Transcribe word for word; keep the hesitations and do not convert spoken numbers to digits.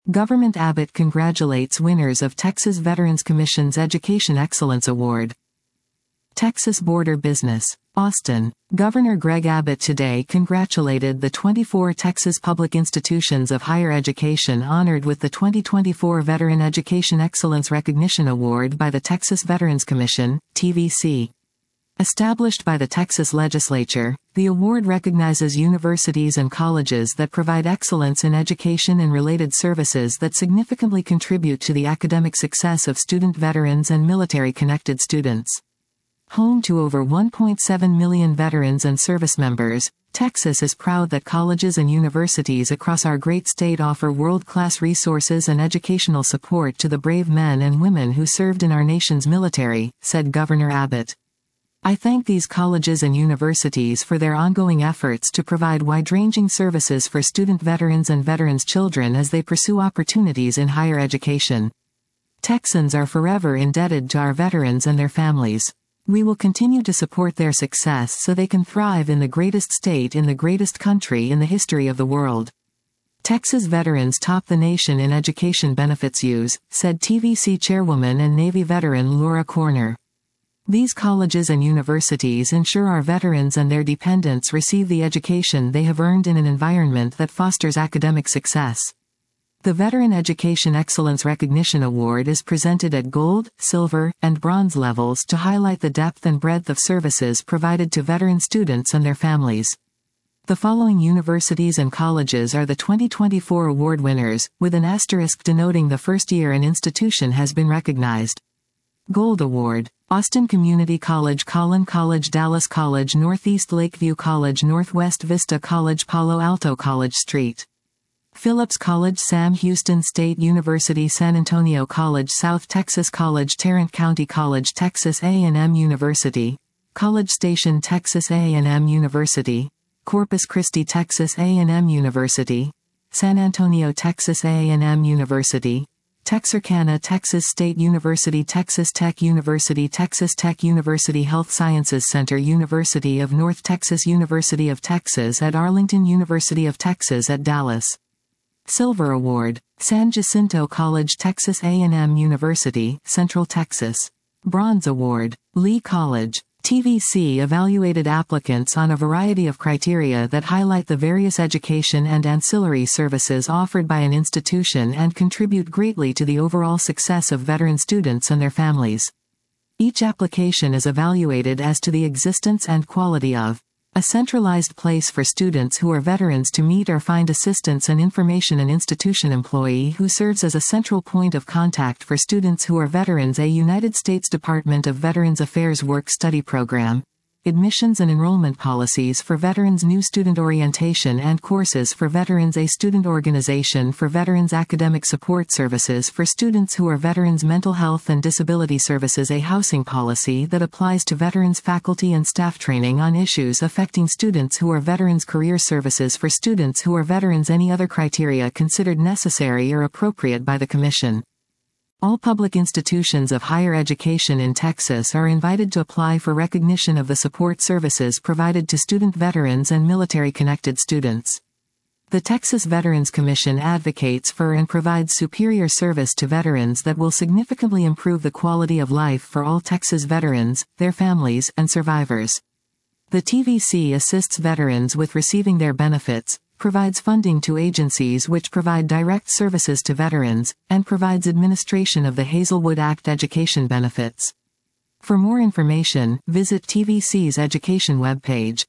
Government Abbott congratulates winners of Texas Veterans Commission's Education Excellence Award. Texas Border Business. Austin. Governor Greg Abbott today congratulated the twenty-four Texas public institutions of higher education honored with the twenty twenty-four Veteran Education Excellence Recognition Award by the Texas Veterans Commission, T V C. Established by the Texas Legislature, the award recognizes universities and colleges that provide excellence in education and related services that significantly contribute to the academic success of student veterans and military-connected students. Home to over one point seven million veterans and service members, Texas is proud that colleges and universities across our great state offer world-class resources and educational support to the brave men and women who served in our nation's military, said Governor Abbott. I thank these colleges and universities for their ongoing efforts to provide wide-ranging services for student veterans and veterans' children as they pursue opportunities in higher education. Texans are forever indebted to our veterans and their families. We will continue to support their success so they can thrive in the greatest state in the greatest country in the history of the world. Texas veterans top the nation in education benefits use, said T V C chairwoman and Navy veteran Laura Corner. These colleges and universities ensure our veterans and their dependents receive the education they have earned in an environment that fosters academic success. The Veteran Education Excellence Recognition Award is presented at gold, silver, and bronze levels to highlight the depth and breadth of services provided to veteran students and their families. The following universities and colleges are the twenty twenty-four award winners, with an asterisk denoting the first year an institution has been recognized. Gold Award. Austin Community College, Collin College, Dallas College, Northeast Lakeview College, Northwest Vista College, Palo Alto College Street. Phillips College, Sam Houston State University, San Antonio College, South Texas College, Tarrant County College, Texas A and M University. College Station, Texas A and M University. Corpus Christi, Texas A and M University. San Antonio, Texas A and M University. Texarkana, Texas State University, Texas Tech University, Texas Tech University, Health Sciences Center, University of North Texas, University of Texas at Arlington, University of Texas at Dallas. Silver Award. San Jacinto College, Texas A and M University, Central Texas. Bronze Award. Lee College. T V C evaluated applicants on a variety of criteria that highlight the various education and ancillary services offered by an institution and contribute greatly to the overall success of veteran students and their families. Each application is evaluated as to the existence and quality of a centralized place for students who are veterans to meet or find assistance and information, an institution employee who serves as a central point of contact for students who are veterans, a United States Department of Veterans Affairs work-study program, admissions and enrollment policies for veterans, new student orientation and courses for veterans, a student organization for veterans, academic support services for students who are veterans, mental health and disability services, a housing policy that applies to veterans, faculty and staff, training on issues affecting students who are veterans, career services for students who are veterans, any other criteria considered necessary or appropriate by the Commission. All public institutions of higher education in Texas are invited to apply for recognition of the support services provided to student veterans and military-connected students. The Texas Veterans Commission advocates for and provides superior service to veterans that will significantly improve the quality of life for all Texas veterans, their families, and survivors. The T V C assists veterans with receiving their benefits, provides funding to agencies which provide direct services to veterans, and provides administration of the Hazelwood Act education benefits. For more information, visit T V C's education webpage.